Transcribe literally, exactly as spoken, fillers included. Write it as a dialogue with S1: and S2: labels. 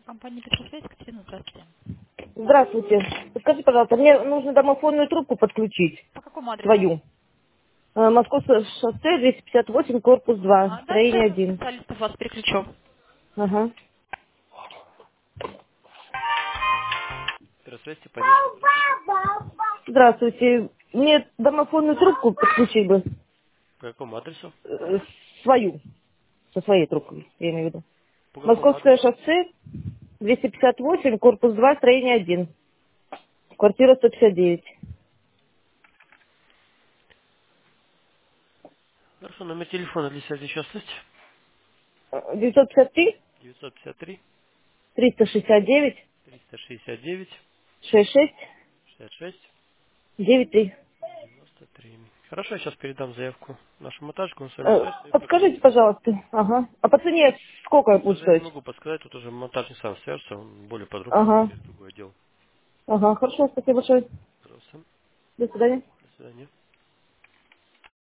S1: Компания «Петросвязь», Катерина, здравствуйте.
S2: Здравствуйте. Скажите, пожалуйста, мне нужно домофонную трубку подключить,
S1: По какому адресу?
S2: свою. Э, Московское шоссе, двести пятьдесят восемь, корпус два,
S1: А, да, сейчас
S2: строение
S1: я
S2: один.
S1: специалистов вас переключу.
S2: Ага.
S1: «Петросвязь», поддержка, здравствуйте.
S2: Здравствуйте. Мне домофонную трубку подключить бы.
S1: По какому адресу?
S2: Э, Свою. Со своей трубкой, я имею в виду.
S1: По какому
S2: Московское
S1: адресу?
S2: шоссе, двести пятьдесят восемь, корпус два, строение один. Квартира сто пятьдесят девять.
S1: Хорошо, номер телефона для связи еще есть?
S2: Э, девятьсот пятьдесят три,
S1: девятьсот пятьдесят три
S2: триста шестьдесят девять,
S1: триста шестьдесят девять
S2: шестьдесят шесть,
S1: шестьдесят шесть
S2: девять три.
S1: девяносто три. Хорошо, я сейчас передам заявку нашему этажку, он с вами
S2: Э,
S1: свяжется и
S2: Подскажите,
S1: прокомментирует.
S2: пожалуйста. Ага. А по цене сколько
S1: К
S2: будет
S1: сожалению, не
S2: стоить?
S1: могу подсказать, тут уже монтажник сам свяжется, он более подробно
S2: Ага.
S1: через другой отдел.
S2: Ага, хорошо, спасибо большое.
S1: Пожалуйста.
S2: До свидания.
S1: До свидания.